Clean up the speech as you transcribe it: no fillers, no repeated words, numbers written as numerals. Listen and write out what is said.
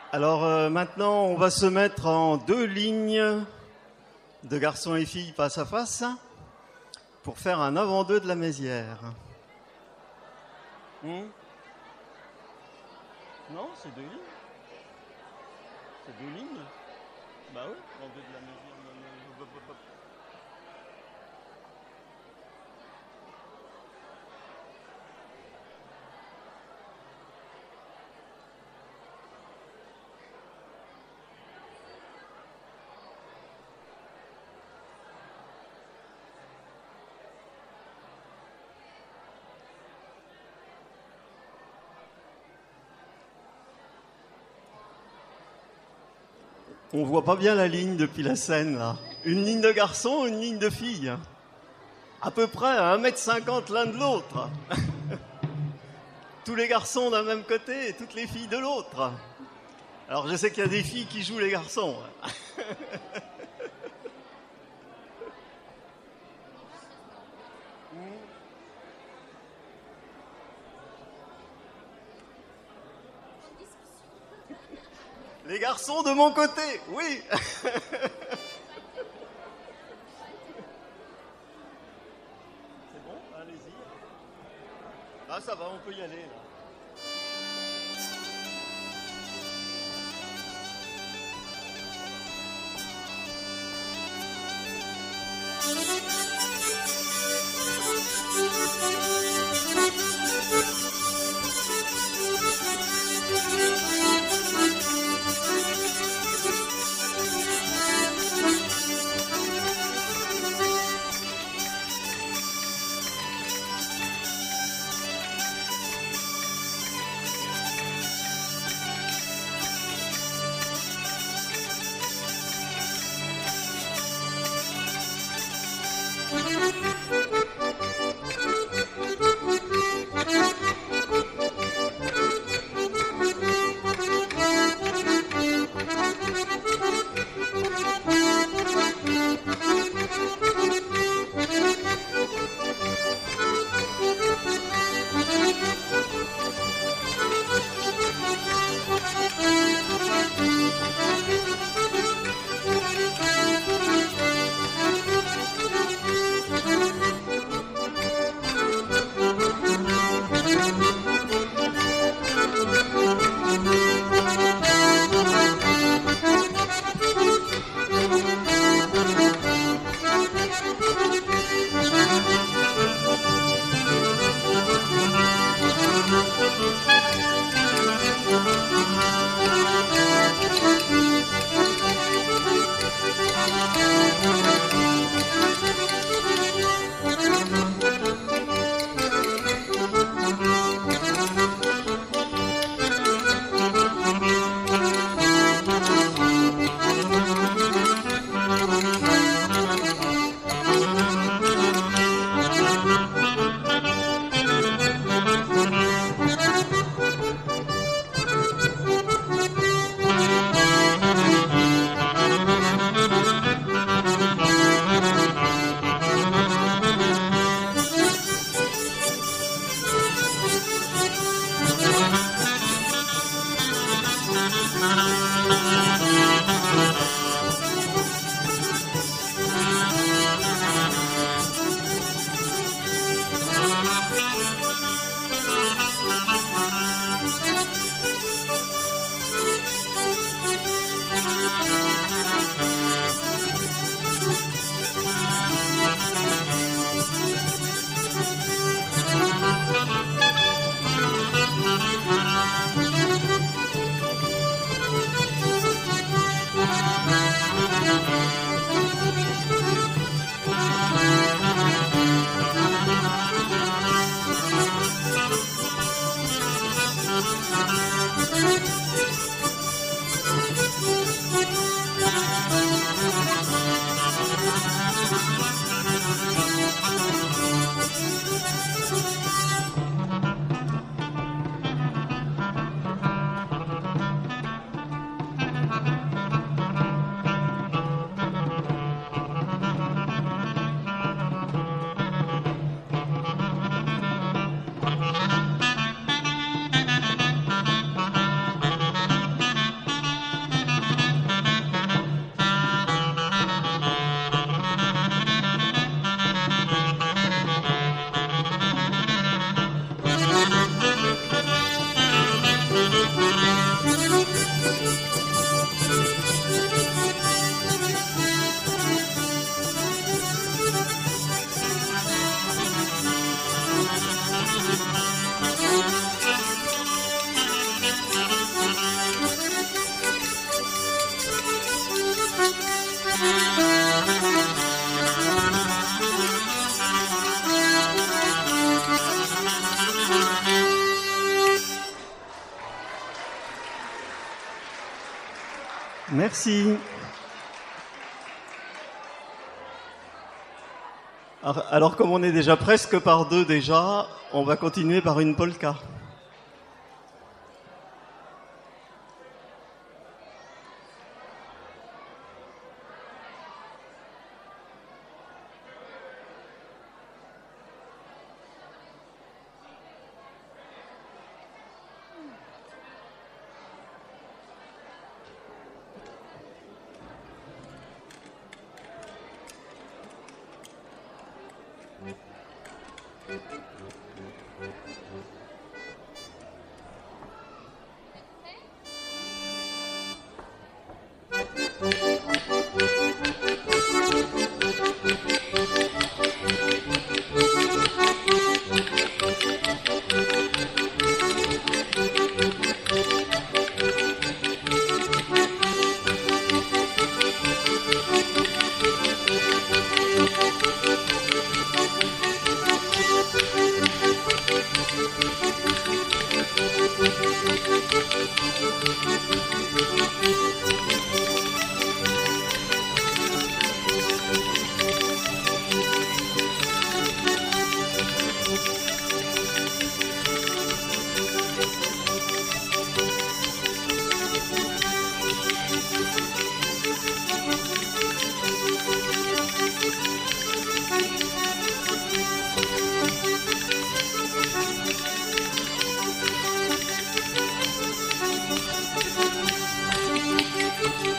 Alors maintenant, on va se mettre en deux lignes de garçons et filles face à face pour faire un avant-deux de la Mézières. Non, c'est deux lignes. C'est deux lignes. Bah oui, avant-deux de la Mézières. On voit pas bien la ligne depuis la scène, là. Une ligne de garçons, une ligne de filles. À peu près à 1,50 m l'un de l'autre. Tous les garçons d'un même côté et toutes les filles de l'autre. Alors je sais qu'il y a des filles qui jouent les garçons. Les garçons de mon côté, oui. C'est bon, allez-y. Ah, ça va, on peut y aller, là. Merci. Alors, comme on est déjà presque par deux déjà, on va continuer par une polka.